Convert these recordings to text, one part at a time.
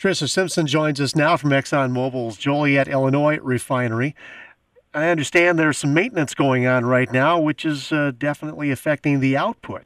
Tricia Simpson joins us now from ExxonMobil's Joliet, Illinois refinery. I understand there's some maintenance going on right now, which is definitely affecting the output.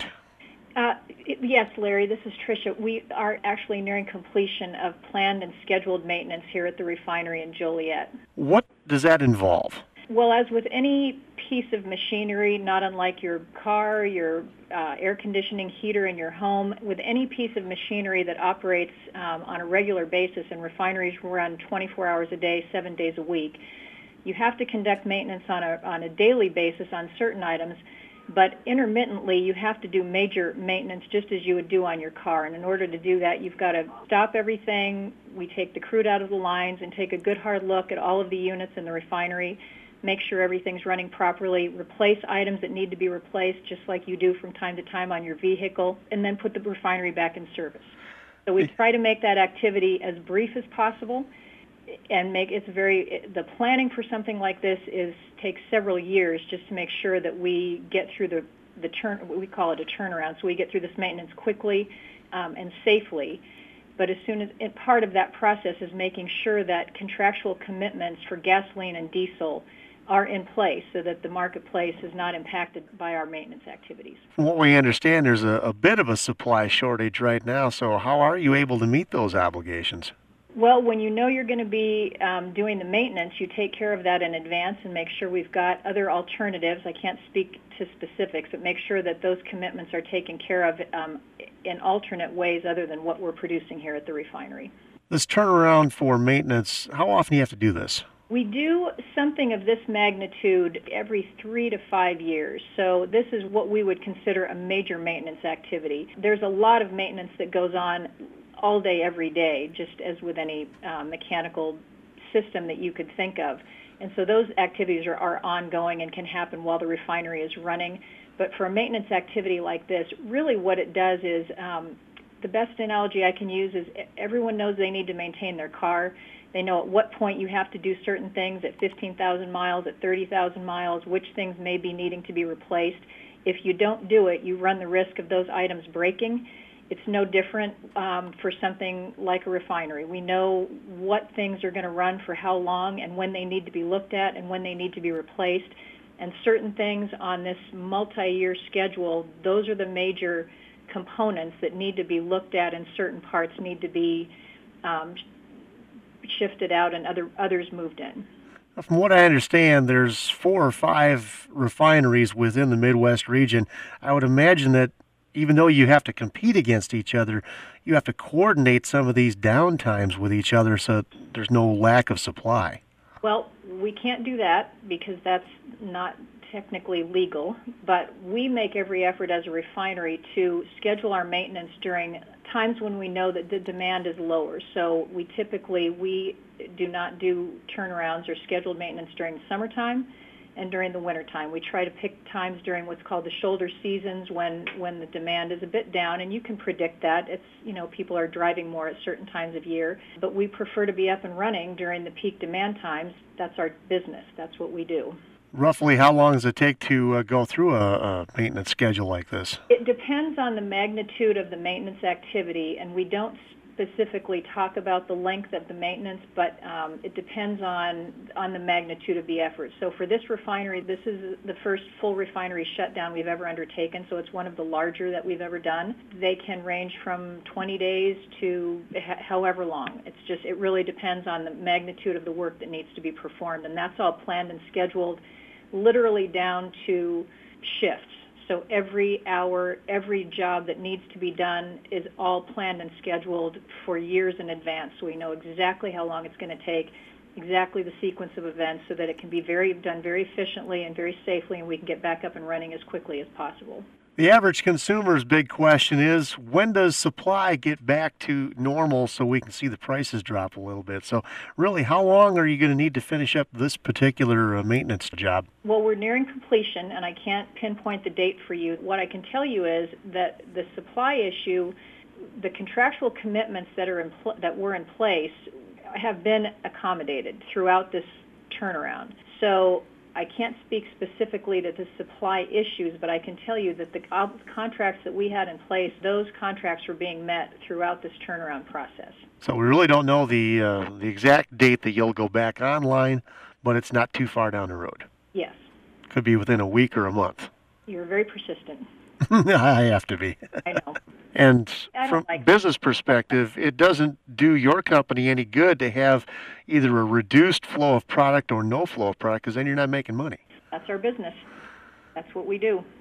Yes, Larry, this is Tricia. We are actually nearing completion of planned and scheduled maintenance here at the refinery in Joliet. What does that involve? Well, as with any piece of machinery, not unlike your car, your air conditioning heater in your home, with any piece of machinery that operates on a regular basis, and refineries run 24 hours a day, 7 days a week, you have to conduct maintenance on a daily basis on certain items, but intermittently you have to do major maintenance just as you would do on your car. And in order to do that, you've got to stop everything. We take the crude out of the lines and take a good hard look at all of the units in the refinery, make sure everything's running properly, replace items that need to be replaced just like you do from time to time on your vehicle, and then put the refinery back in service. So we try to make that activity as brief as possible, and the planning for something like this takes several years just to make sure that we get through we call it a turnaround, so we get through this maintenance quickly and safely. But part of that process is making sure that contractual commitments for gasoline and diesel are in place so that the marketplace is not impacted by our maintenance activities. From what we understand, there's a bit of a supply shortage right now, so how are you able to meet those obligations? Well, when you know you're going to be doing the maintenance, you take care of that in advance and make sure we've got other alternatives. I can't speak to specifics, but make sure that those commitments are taken care of in alternate ways other than what we're producing here at the refinery. This turnaround for maintenance, how often do you have to do this? We do something of this magnitude every 3 to 5 years. So this is what we would consider a major maintenance activity. There's a lot of maintenance that goes on all day, every day, just as with any mechanical system that you could think of. And so those activities are ongoing and can happen while the refinery is running. But for a maintenance activity like this, really what it does is, the best analogy I can use is everyone knows they need to maintain their car. They know at what point you have to do certain things at 15,000 miles, at 30,000 miles, which things may be needing to be replaced. If you don't do it, you run the risk of those items breaking. It's no different for something like a refinery. We know what things are going to run for how long and when they need to be looked at and when they need to be replaced. And certain things on this multi-year schedule, those are the major components that need to be looked at, and certain parts need to be shifted out and others moved in. From what I understand, there's 4 or 5 refineries within the Midwest region. I would imagine that even though you have to compete against each other, you have to coordinate some of these downtimes with each other so there's no lack of supply. Well, we can't do that because that's not technically legal, but we make every effort as a refinery to schedule our maintenance during times when we know that the demand is lower. So we do not do turnarounds or scheduled maintenance during the summertime and during the wintertime. We try to pick times during what's called the shoulder seasons when the demand is a bit down, and you can predict that. People are driving more at certain times of year, but we prefer to be up and running during the peak demand times. That's our business. That's what we do. Roughly how long does it take to go through a maintenance schedule like this? It depends on the magnitude of the maintenance activity, and we don't specifically talk about the length of the maintenance, but it depends on the magnitude of the effort. So for this refinery, this is the first full refinery shutdown we've ever undertaken, so it's one of the larger that we've ever done. They can range from 20 days to however long. It really depends on the magnitude of the work that needs to be performed, and that's all planned and scheduled literally down to shifts. So every hour, every job that needs to be done is all planned and scheduled for years in advance. So we know exactly how long it's going to take, exactly the sequence of events, so that it can be done very efficiently and very safely, and we can get back up and running as quickly as possible. The average consumer's big question is, when does supply get back to normal so we can see the prices drop a little bit? So really, how long are you going to need to finish up this particular maintenance job? Well, we're nearing completion, and I can't pinpoint the date for you. What I can tell you is that the supply issue, the contractual commitments that were in place have been accommodated throughout this turnaround. So I can't speak specifically to the supply issues, but I can tell you that the contracts that we had in place, those contracts were being met throughout this turnaround process. So we really don't know the exact date that you'll go back online, but it's not too far down the road. Yes. Could be within a week or a month. You're very persistent. I have to be. I know. And I from don't like business perspective, it doesn't do your company any good to have either a reduced flow of product or no flow of product, because then you're not making money. That's our business. That's what we do.